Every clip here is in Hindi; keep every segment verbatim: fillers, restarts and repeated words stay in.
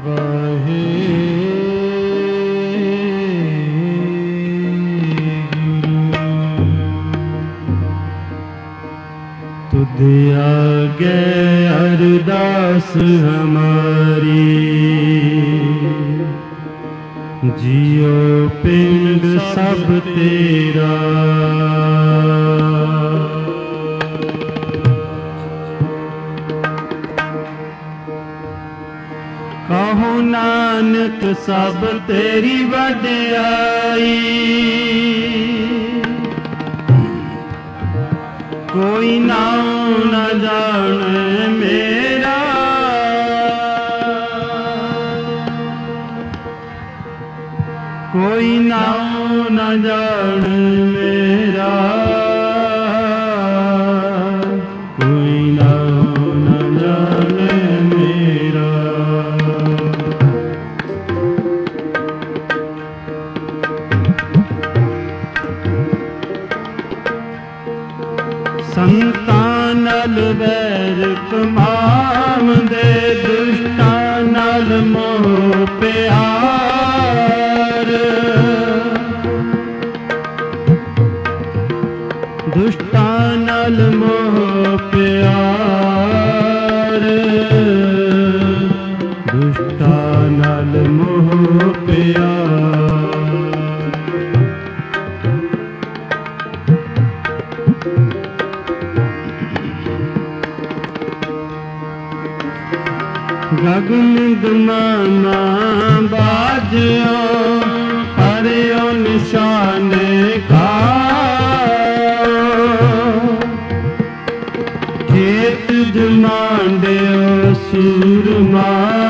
आगे अरदास हमारी, जियो पिंड सब तेरा। कहो नानक सब तेरी वड्याई, कोई नाम न जाने मेरा। कोई नाम न जाने मेरा, कोई नाम न जाने मेरा। संतां नाल वैर कमाम दे, दुष्टां नाल मोह प्यार। दुष्टां नाल मोह प्यार, दुष्टां नाल मोह प्यार। गगन गमाना बाजो, हरियो निशाने खाओ। खेत जमांडियो सूरमा,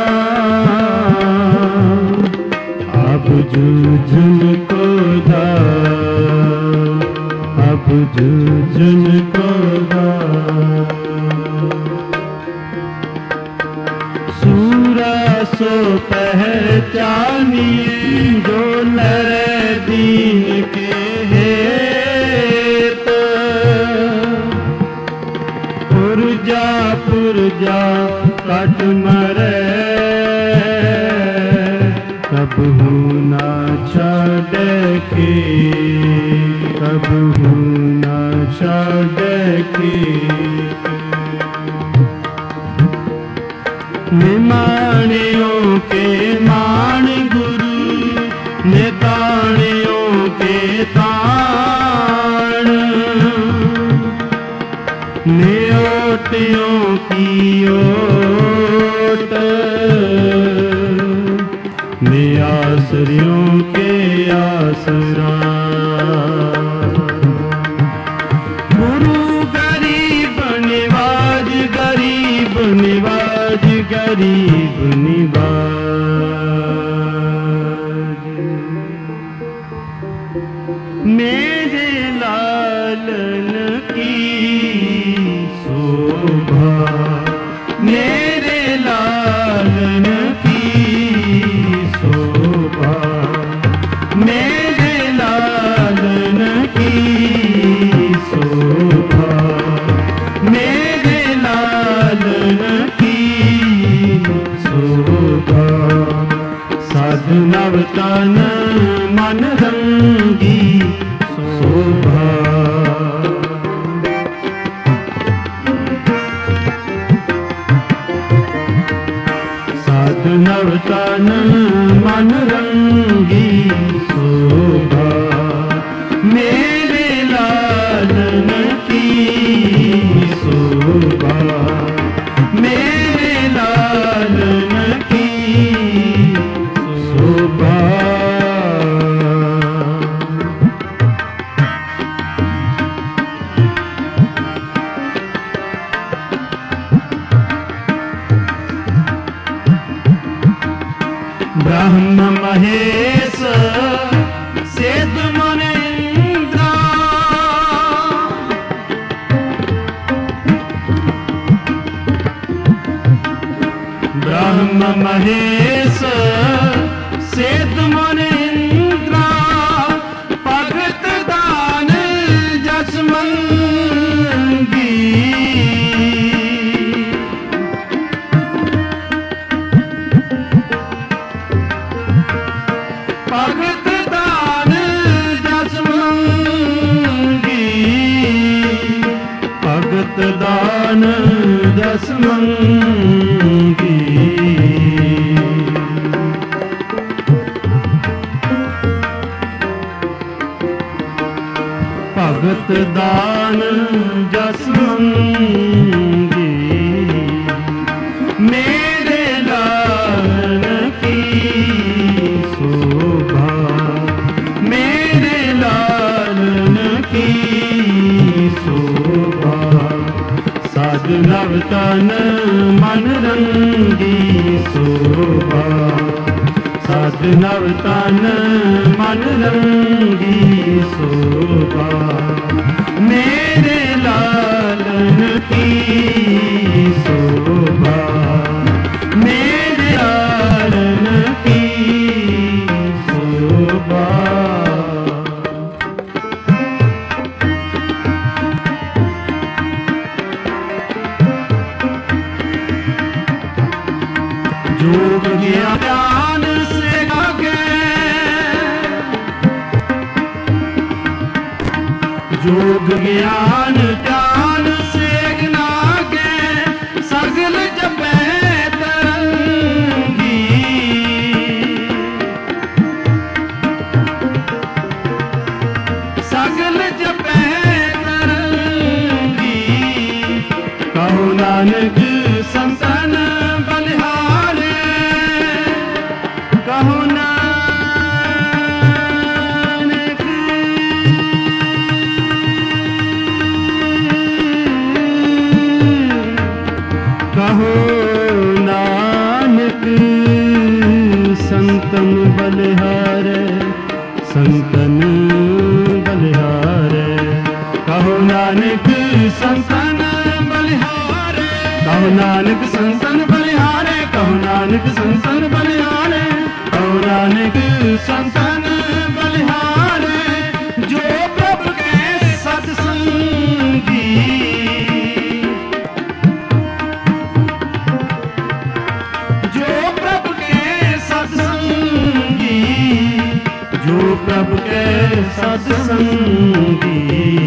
अब जूझन को दाओ, अब जूझन को दाओ। सो पहचानिए जो लड़े दीन के हेत। पुरजा पुरजा कट मरे, कबहू ना छाड़े के, कबहू ना छाड़े के। निमाणियों के मान गुरु, निताणियों के ताण। नियोटियों की ओट, नियासरियों के आसरा। गुरु गरीब निवाज, गरीब निवाज, गरीब निवाज। मेरे लालन की शोभा, मेरे लालन की शोभा, मेरे लालन की शोभा, मेरे लालन की शोभा। साधु तन मन रंगी शोभा। साधु तन मन रंगी शोभा, मेरे लालन की शोभा, मेरे लालन की शोभा। ब्रह्म महेश सेत मुनीन्द्र, ब्रह्म महेश सेत मुनीन्द्र। भगत दान जसमंगी, जस मंगी। भगत दान जस मंगी, मेरे लालन की शोभा, मेरे लालन की शोभा। साध नव तन मन रंगी शोभा, साध नव तन मन रंगी शोभा। मेरे लालन की शोभा, मेरे लालन की शोभा। जोग ज्ञान से आगे, जोग ज्ञान ध्यान से नागे, सगल जपे तरंगी। सगल जपे तरंगी। कहो नानक संतन बलिहारे, कहो नानक कहो नानक संतन बलिहारे, संतन बलिहारे। कहो नानक संतन बलिहारे, कहो नानक संतन बलिहारे, कहो नानक संतन बलिहारे, कहो नानक संतन बलिहारे। जो प्रभु के सत्संगी, जो प्रभु के सत्संगी, जो प्रभु के सत्संगी।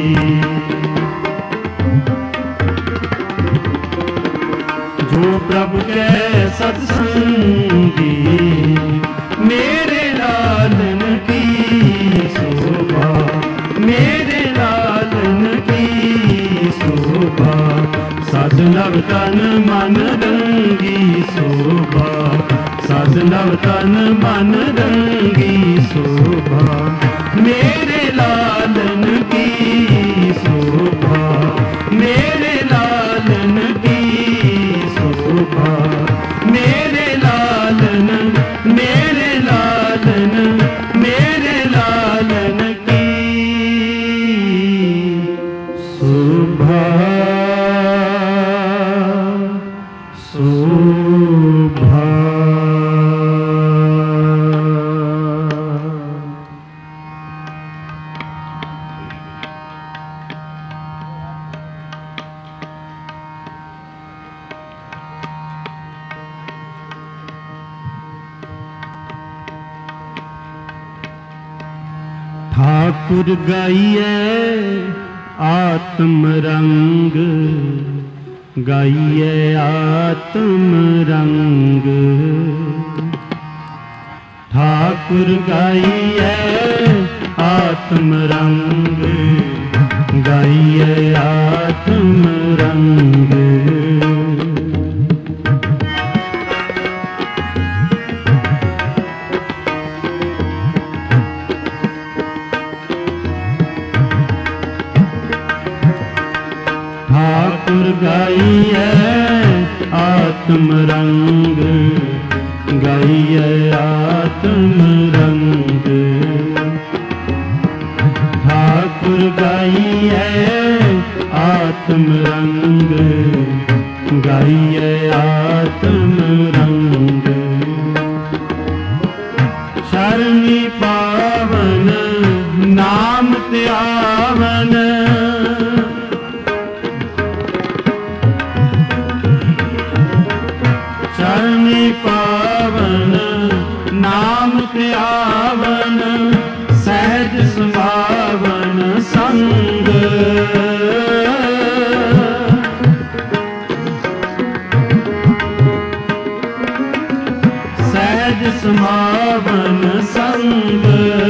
जो प्रभु के सत्संगी, मेरे लालन की शोभा, मेरे लालन की शोभा। साध नव तन मन रंगी शोभा, साध नव तन मन रंगी शोभा। मेरे लालन की शोभा, मेरे लालन की शोभा। मेरे लालन, मेरे लालन, मेरे लालन की शोभा, शोभा। ठाकुर गाइए आत्म रंग, गाइए आत्म रंग। ठाकुर गाइए आत्म रंग, गाइए आत्म रंग। ठाकुर गाइए आत्म रंग, गाइए आत्म रंग। ठाकुर गाइए आत्म रंग, गाइए आत्म रंग। शरणी पावन नाम त्यावन, शरणी पावन नाम त्यावन। सहज सुभावन संग, सहज समावन संग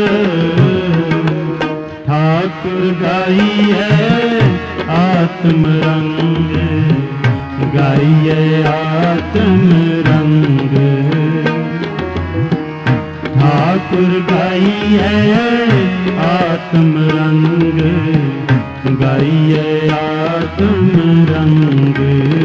ठाकुर गाइए आत्म रंग गाइए आत्म रंग ठाकुर गाइए आत्म रंग गाइए आत्म रंग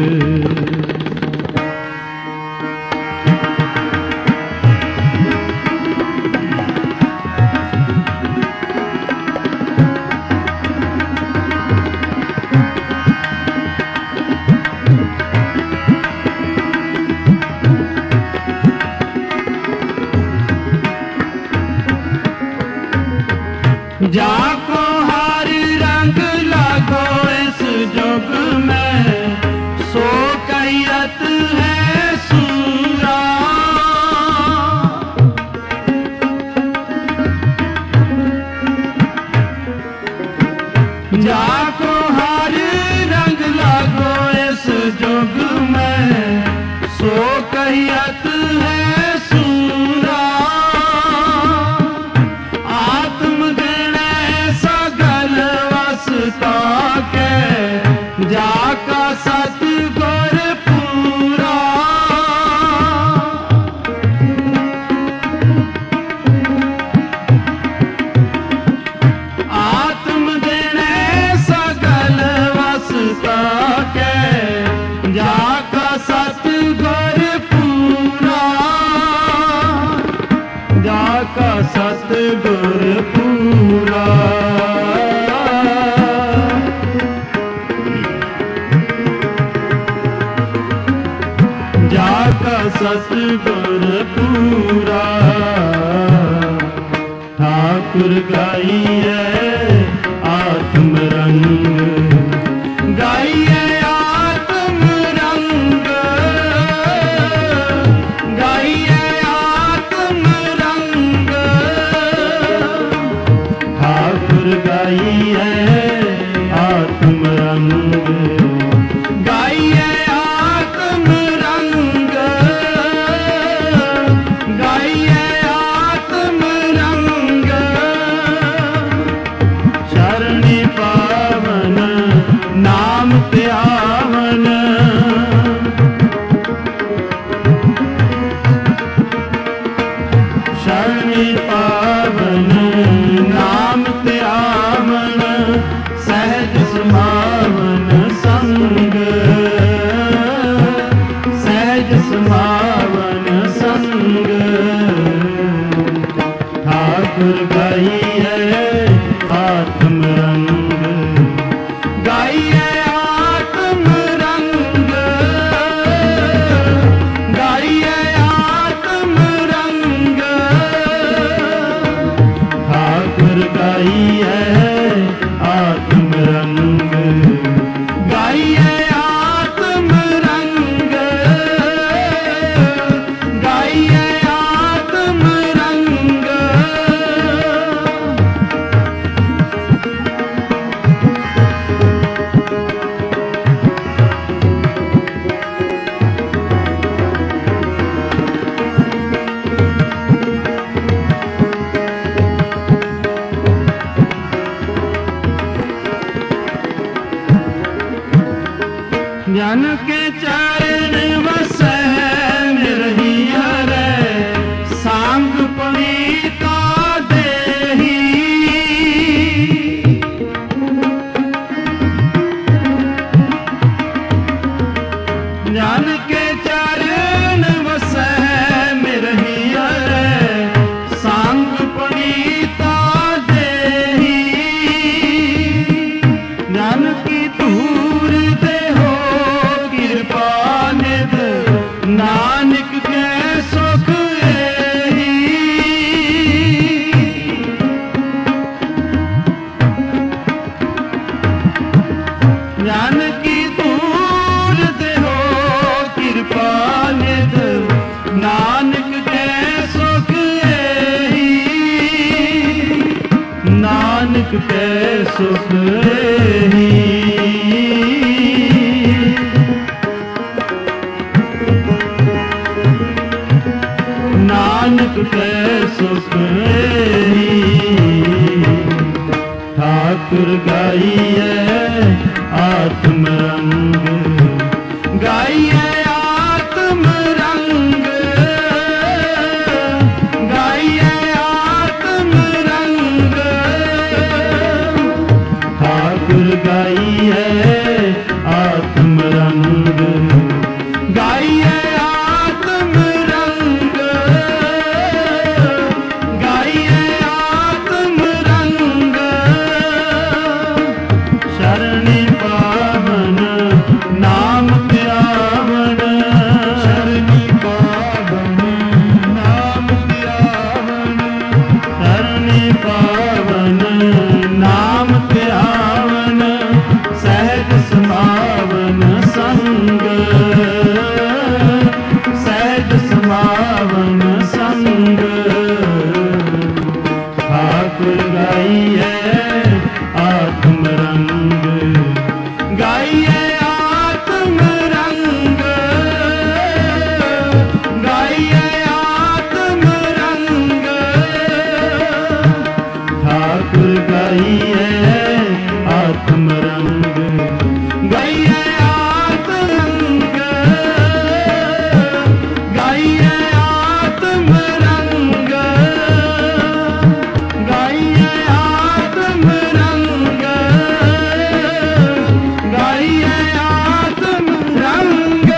जाको हर रंग लागो इस जुग में सो कैयत है सूरा जाको हर रंग लागो इस जुग में सो कैयत है सूरा के जाका सतगुर पूरा आत्म देने सगल वसता के जाका सतगुर पूरा जाका सतगुर पूरा जाका सतगुर पूरा ठाकुर गाइए आत्म रंग गाइए आत्म रंग गाइए आत्म रंग ठाकुर गाइए आत्म रंग गाइए नाम त्यावन शरणि पावन नाम त्यावन सहज समावन संग सहज समावन संग ठाकुर गाइए आत्म रंग गाइए आत्म रंग गाइए आत्म रंग ठाकुर गाइए आत्म रंग गाइए आत्म रंग गाइए आत्म रंग जन के चरण वसै निर्हिया रे सांग पुनीता देही जन के चरण वसै निर्हिया रे सांग पुनीता देही जन की दूर दे नानक के सुख एही जानकी दूर देहो कृपा निध नानक के सुख एही नानक के सुख एही नानक कै सुख ठाकुर गाइए आत्म रंग गाइए आत्म रंग गाइए आत्म रंग ठाकुर गाइए आत्म रंग गाइए आत्म रंग गाइए आत्म रंग शरणी पावन नाम त्यावन शरणी पावन नाम त्यावन शरणी पावन नाम त्यावन सहज समावन संग सहज समावन संग ठाकुर गाइए आत्म रंग गाइए आत्म रंग गाइए आत्म रंग ठाकुर गाइए आत्म रंग गाइए आत्म रंग गाइए आत्म रंग गाइए आत्म रंग गाइए आत्म रंग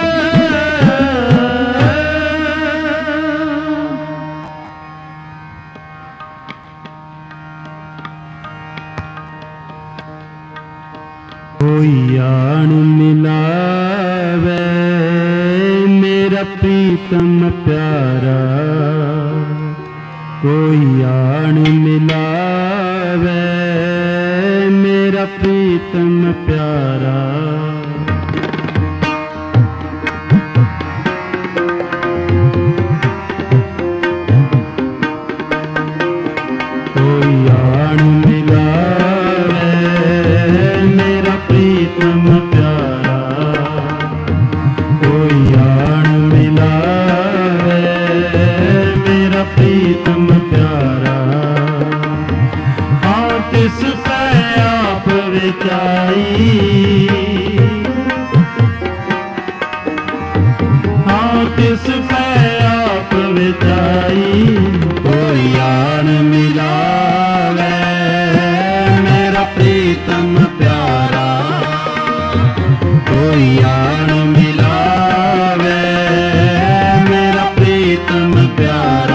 कोई आन मिलावे मेरा प्रीतम प्यारा कोई आन मिलावे मेरा प्रीतम प्यारा कोई आन मिलावे मेरा प्रीतम प्यारा कोई आन मिलावे मेरा प्रीतम प्यारा हाँ तिस पे आप विचाई हाँ तिस पे आप विचाई कोई आन मिलावे मेरा प्रीतम प्यारा कोई आन मिलावे मेरा प्रीतम प्यारा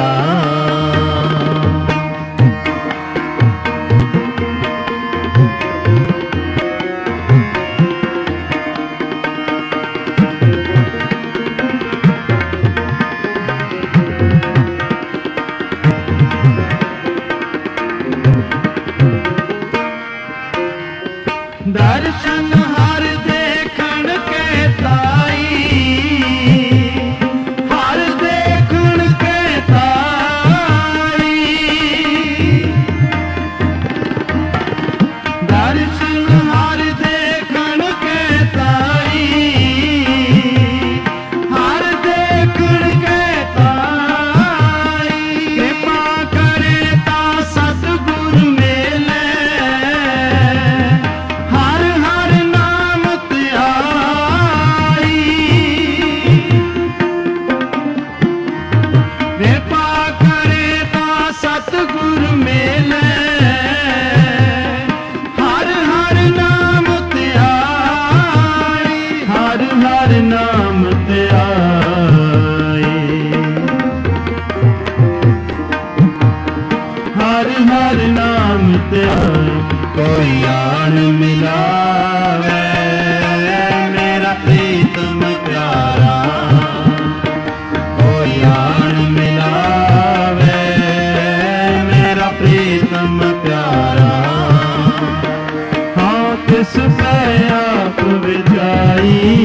दर्शन हर देखण के ताई हर देखण के ताई दर्शन हर देखण के ताई हर देखण के ताई कृपा करे ता सतगुर मेले हर हर नाम त्याई कृपा करे ता सतगुर मेले हर हर नाम त्याई हर हर नाम त्याई हर हर नाम त्याई कोई आन मिलावे मेरा प्रीतम प्यारा कोई आन मिलावे मेरा प्रीतम प्यारा हाँ किस पे आप विचाई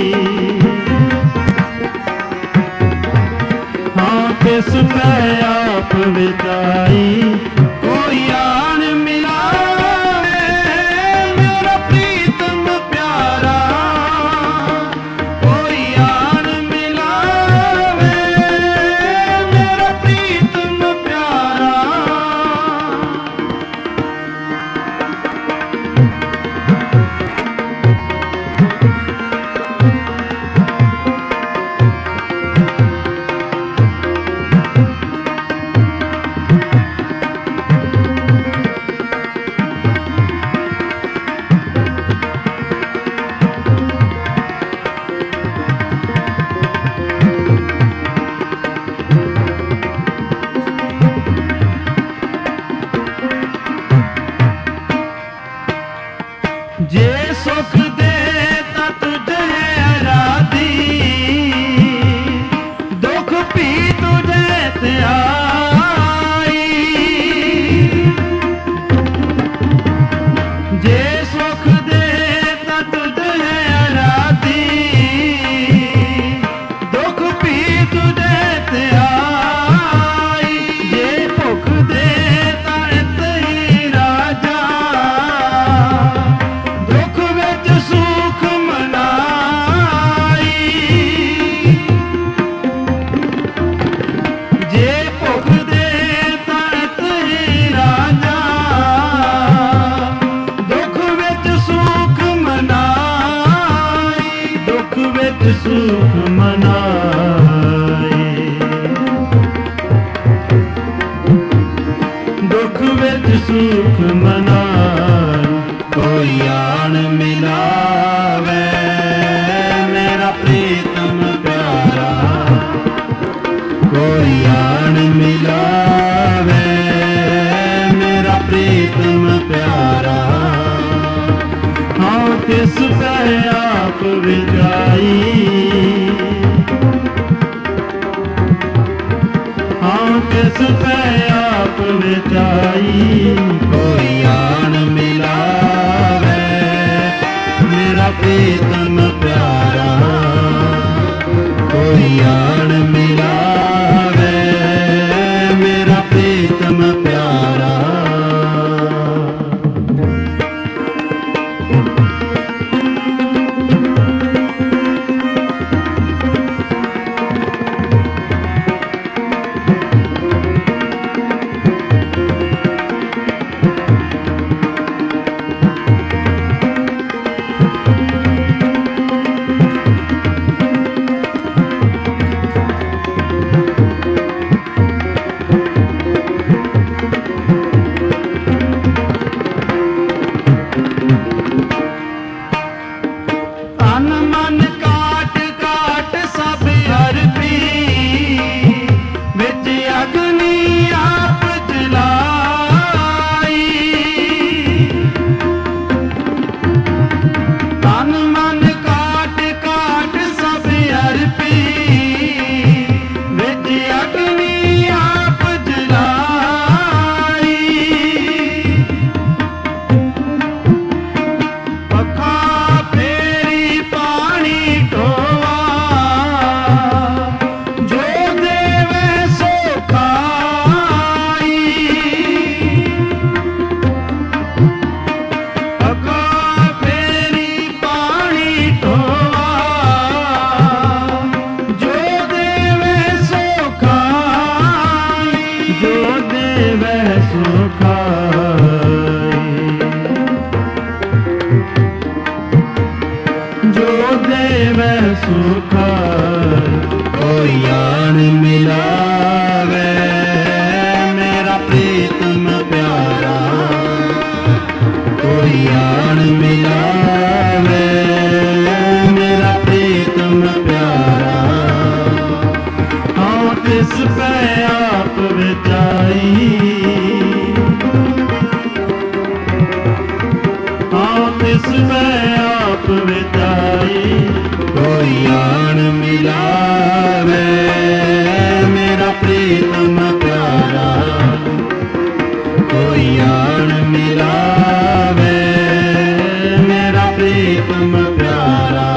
हाँ किस पे आप विचाई कोई आन मिलावे मेरा प्रीतम प्यारा कोई आन मिलावे मेरा प्रीतम सुख मनाई। कोई आन मिलावे मेरा प्रीतम प्यारा, कोई आन मिलावे मेरा प्रीतम प्यारा। हाँ किस पे आप विजाई, हाँ किस पे आप विजाई। कोई आन मिलावे मेरा प्रीतम प्यारा, कोई आन मिलावे मेरा प्रीतम प्यारा। कोई आन मिलावे मेरा प्रीतम प्यारा, कोई आन मिलावे मेरा प्रीतम प्यारा। हाँ किस पे आप विजाई, हाँ किस पे आप विजाई। कोई आन मिलावे मेरा प्रीतम प्यारा, कोई आन मिलावे मेरा प्रीतम प्यारा।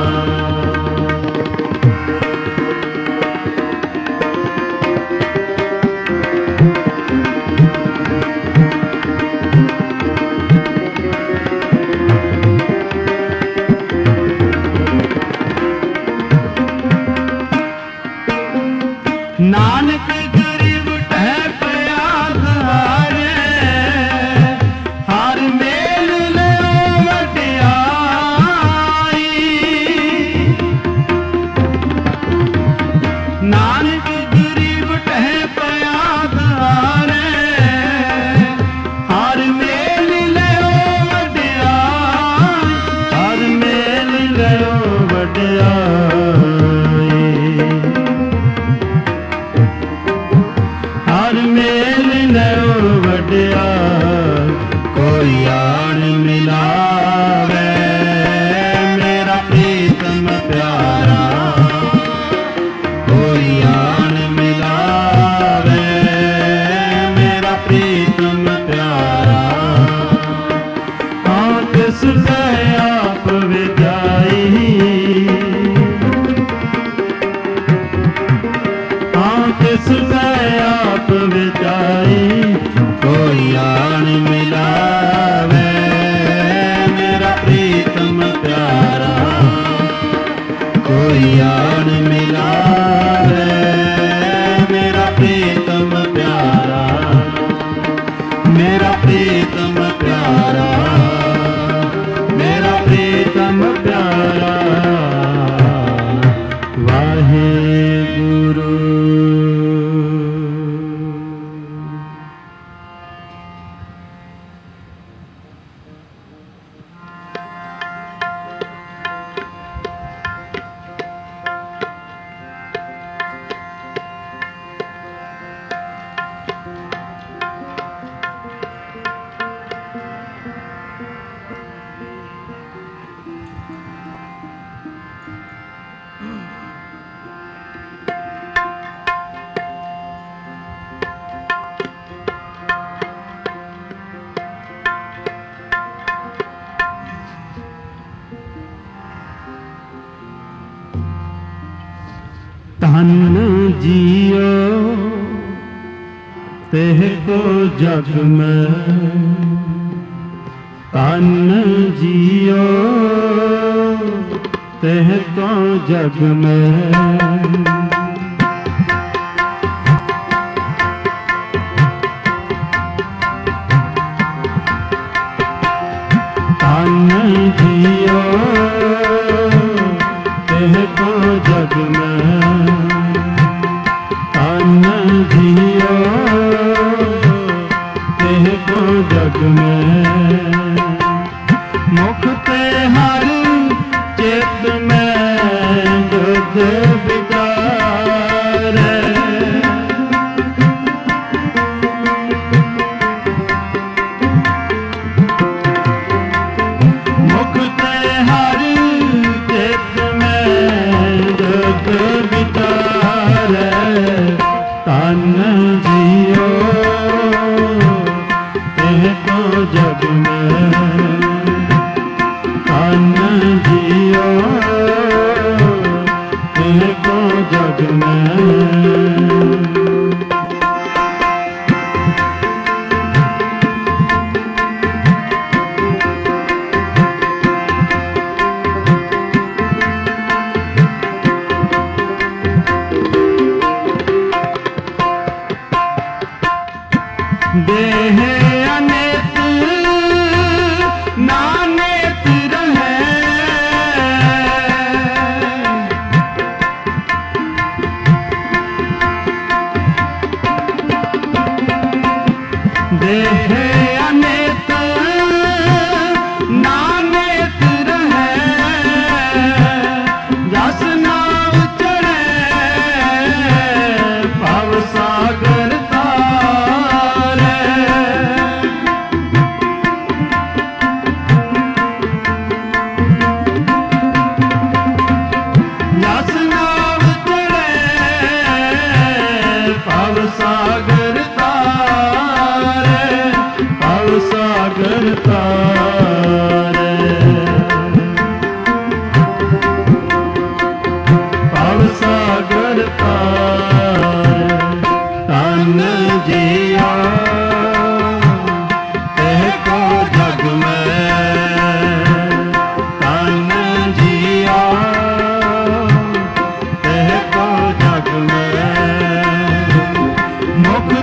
नानक गरीब है प्याद हारे, हार मेल ले वड्याई। नानक गरीब है प्याद हारे, हार मेल ले वड्याई, हार मेल ले वड्याई। मेल लो वड्या कोई आन मिलावे मेरा प्रीतम प्यारा, कोई आन मिलावे मेरा प्रीतम प्यारा। हाँ किस पे आप विजाई, हाँ किस पे आप विजाई। कोई आन मिलावे मेरा प्रीतम प्यारा, कोई आन मिलावे मेरा प्रीतम प्यारा, मेरा प्रीतम प्यारा, मेरा प्रीतम प्यारा। वाहे गुरु। जियो तेह को जग में, तन जियो तेह को जग में। तन जियो तेह को जग में, तन जियो तेह को जग में। मुख ते हर चित में जुग विकार, मुख ते हर चित में जुग विकार। तन जियो तेह को जग में, तन जियो तेह को जग में। देह अनेक नानेक रहे, देह अनेक नानेक रहे। जस नाव चढ़े भव सागर सागर तारे, भव सागर तारे, भव सागर तारे। तन जियो तेह को जग में, तन जियो तेह को जग में। मुख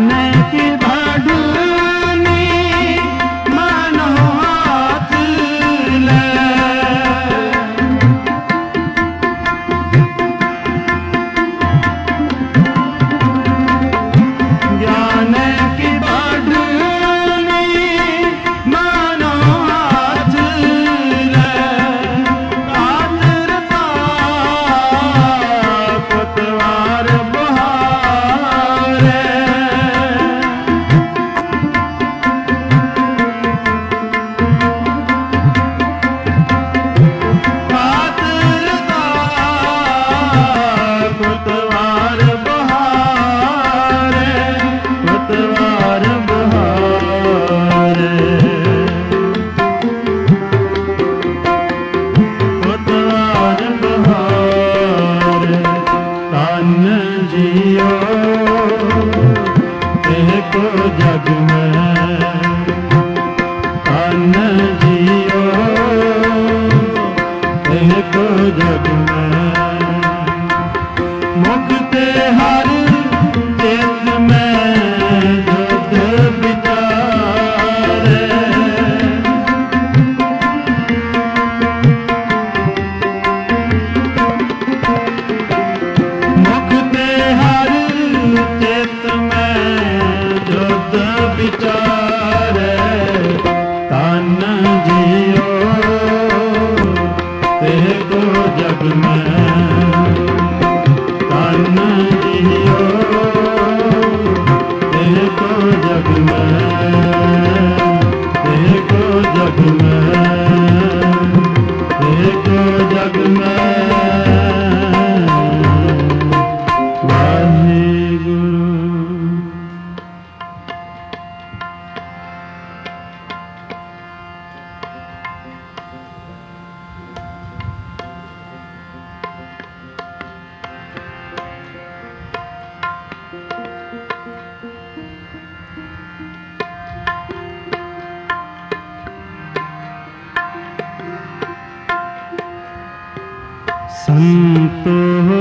संत हो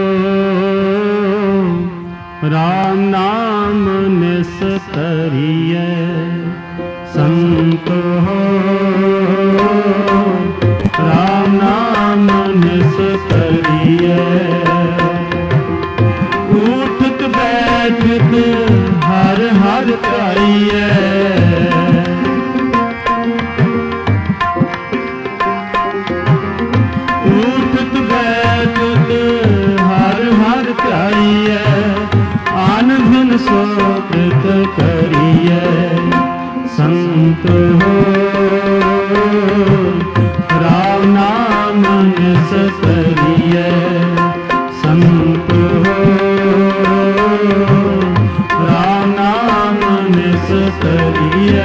राम नाम निस्तरिय, संत हो राम नाम निस्तरिय, उठत बैठत हर हर ध्याइए, सोकृत करिए। संत हो राम नाम निस्तरिय, संत हो राम नाम निस्तरिय।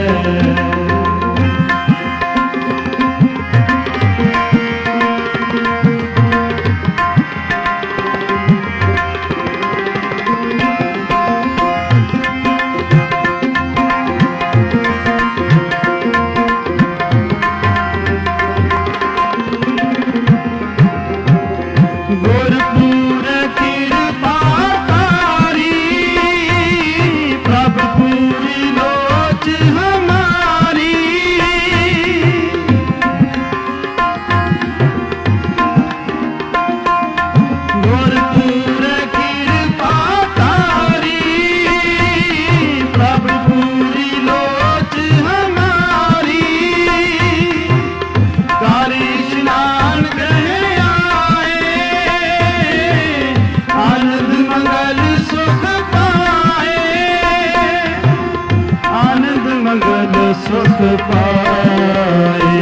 सुख पाए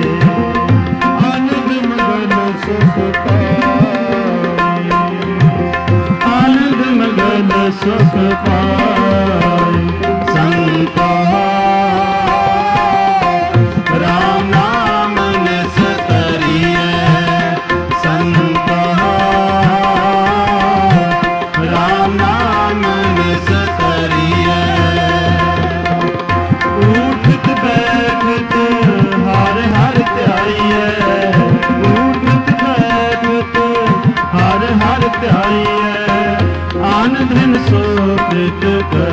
आनंद मगन सुख पाए, आनंद मगन सुख पाए। संत राम नाम निस्तरिय, संत राम नाम निस्तरिय, बैठत हर हर ध्याइए, उठत बैठत हर हर ध्याइए, आनंद सोकृत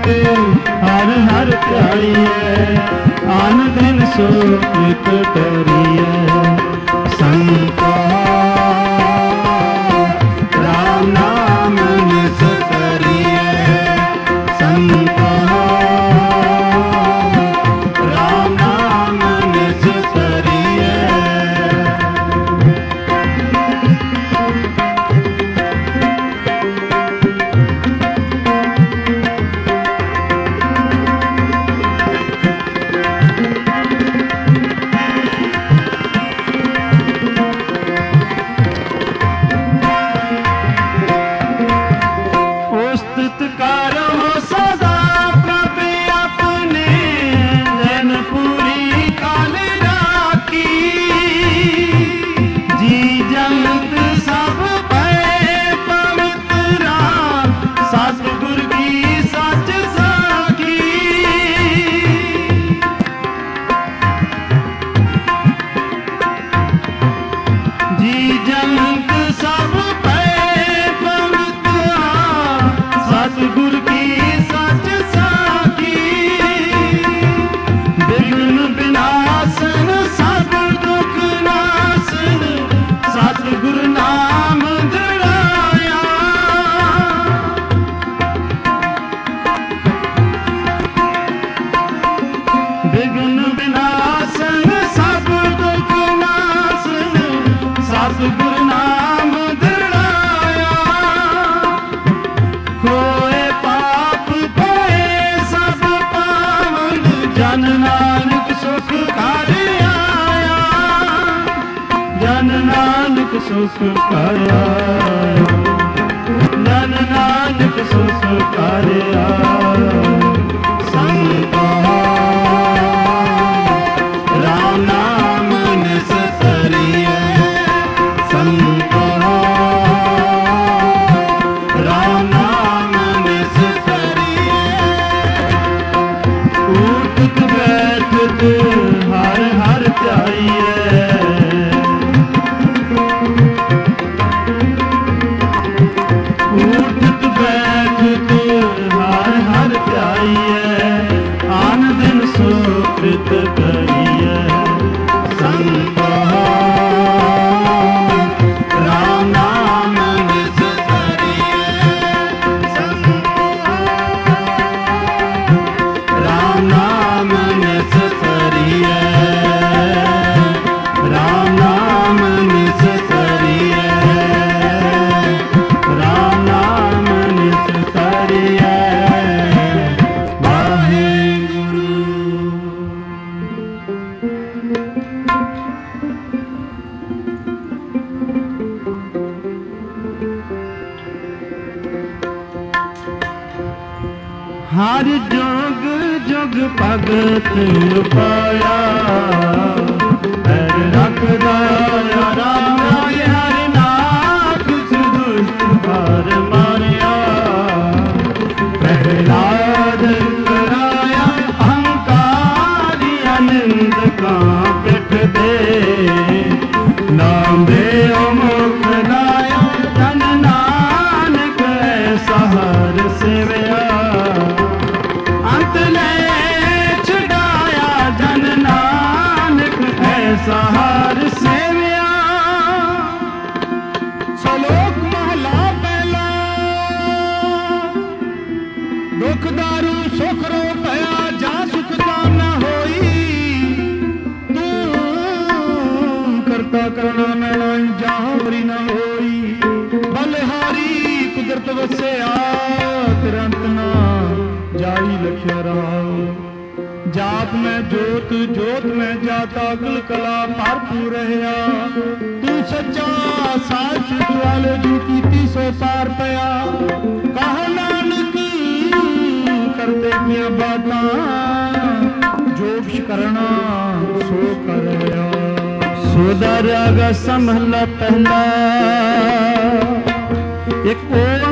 हर हर ध्याइए आन दिन सो कृत करिए संता राम नाम निज करिए संता राम नाम निज करिए। सुख पाया जन नानक सुख पाया संता राम नाम निज करिए संता राम नाम निज करिए। उठत बैठत हर हर ध्याइए कृत करिए संता राम नाम निज करिए संता राम नाम निज करिए राम नाम निज करिए राम नाम निज करिए। हर जोग जोग भगत पाया हर रखदा राम राय हर नाथ दुष्ट हार मारिया प्रहलाद कराया अहंकारी आनंद का पिठ दे नाम दे मुख लाया जन नानक ऐसा हर सेवया सहार सेविया। सलोक महला पहला दुख दारू सुख रो पया जा सुख काम न होई तू करता करना मैं जा हरी न होई बलिहारी कुदरत वसिया तुरंत ना जाई लख्या रहा जात में जोत जोत में जाता कुल कला भरपूर रहा तू सच्चा साच वाले जू की सो पार पया कहा नानक करते किया बाता जोश करना सो कर सुधर संभला पहला एक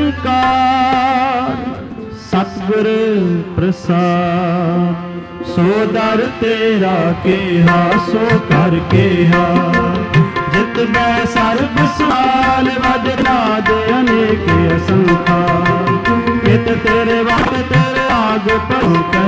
ओंकार सतगुर प्रसाद सो दर तेरा केहा सो कर केहा जित बै सर्ब सवाल वजराज अनेक असंखा कित तेरे वक्त तेरे आग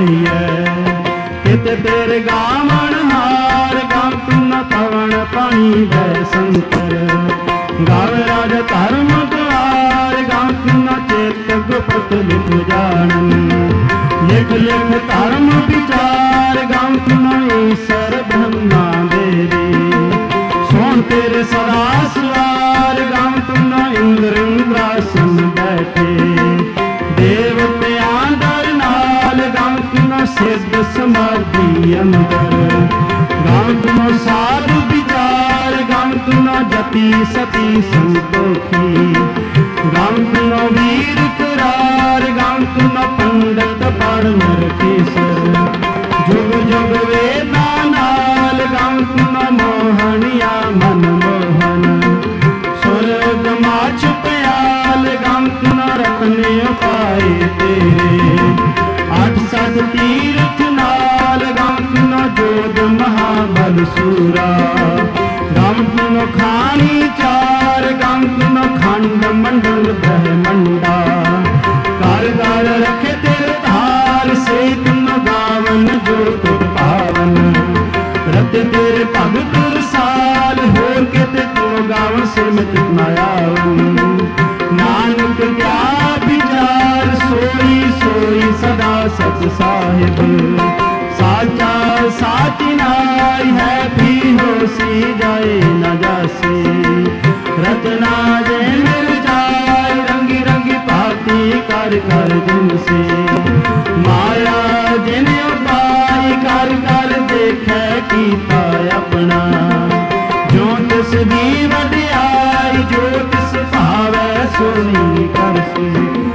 ਗਾਈਐ। ਕਿਤੇ ਤੇਰੇ ਗਾਵਣ ਹਾਰ ਗਾਵ ਤੂੰ ਨ ਪਵਨ ਪਾਣੀ ਬੈ ਸੰਤਰ। ਗਾਵੇ ਰਾਜ ਧਰਮ ਦੁਆਰ ਗਾਵ ਤੂੰ ਨ ਚੇਤ ਗੁਪਤ ਲਿਖ ਜਾਣਨ। ਲਿਖ ਲਿਖ ਧਰਮ ਵਿਚਾਰ ਗਾਵ ਤੂੰ ਨ ਈਸਰ ਬ੍ਰਹਮਾ ਦੇਵੀ। ਸੋਣ ਤੇਰੇ ਸਦਾ ਸਵਾਰ ਗਾਵ ਤੂੰ ਨ ਇੰਦਰ ਇੰਦਰਾਸਨ ਬੈਠੇ। ਦੇਵਤਿਆਂ ਦਰ ਨਾਲ ਗਾਵ ਤੂੰ ਨ ਸਿੱਧ ਸਮਾਧੀ ਅੰਦਰ। ਗਾਵ ਤੂੰ ਨ ਸਾਧ ਵਿਚਾਰ ਗਾਵ ਤੂੰ ਨ ਜਤੀ ਸਤੀ ਸੰਤੋਖੀ। ਗਾਵ ਤੂੰ ਨ ਵੀਰ ਕੁਰਾਰ ਗਾਵ ਤੂੰ ਨ ਪੰਡਤ ਪੜ੍ਹ ਨਰਕੇਸਰ। ਜੁਗ ਜੁਗ ਵੇਦਾਂ ਨਾਲ ਗਾਵ ਤੂੰ ਨ ਮੋਹਣਿਆ ਮਨ ਮੋਹਨ। ਸੁਰਗ ਮਾਛ ਪਿਆਲ ਗਾਵ ਤੂੰ ਨ ਰਤਨ ਉਪਾਏ ਤੇਰੇ। ਅੱਠ ਸਤ ਤੀਰਥ ਨਾਲ ਗਾਵ ਤੂੰ ਨ ਜੋਧ ਮਹਾਬਲ ਸੂਰਾ। ਗਾਵ ਤੂੰ ਨ ਖਾਣੀ ਚਾਰ ਗਾਵ ਤੂੰ ਨ ਖੰਡ ਮੰਡਲ ਬ੍ਰਹਮੰਡਾ। ਘਰ ਘਰ ਰਖੇ ਤੇਰੇ ਧਾਰ ਸੇ ਤੂੰ ਗਾਵਨ ਜੋ ਤੁਧ ਪਾਵਨ। ਰਤੇ ਤੇਰੇ ਭਗਤ ਰਸਾਲ ਹੋਰ ਕਿਤੇ ਤੂੰ ਗਾਵਨ ਸਿਮਤ ਨ ਆਵਨ। ਨਾਨਕ ਕਿਆ ਵਿਚਾਰ ਸੋਈ ਸੋਈ ਸਦਾ ਸਚ ਸਾਹਿਬ। ਸਾਚਾ ਸਾਚੀ ਨਾਈ ਹੈ ਵੀ ਹੋਸੀ ਜਾਏ ਨ ਜਾਸੀ। ਰਚਨਾ ਜੇ ਮਿਲ ਜਾਏ ਰੰਗੀ ਰੰਗੀ ਭਾਤੀ ਕਰ ਕਰ ਜਿਨਸੇ। ਮਾਇਆ ਜਿਨ ਉਪਾਈ ਕਰ ਕਰ ਦੇਖੈ ਕੀਤਾ ਆਪਣਾ। ਜੋ ਤਿਸ ਦੀ ਵਡਿਆਈ ਜੋ ਤਿਸ ਭਾਵੈ ਸੋਈ ਕਰ ਸੀ।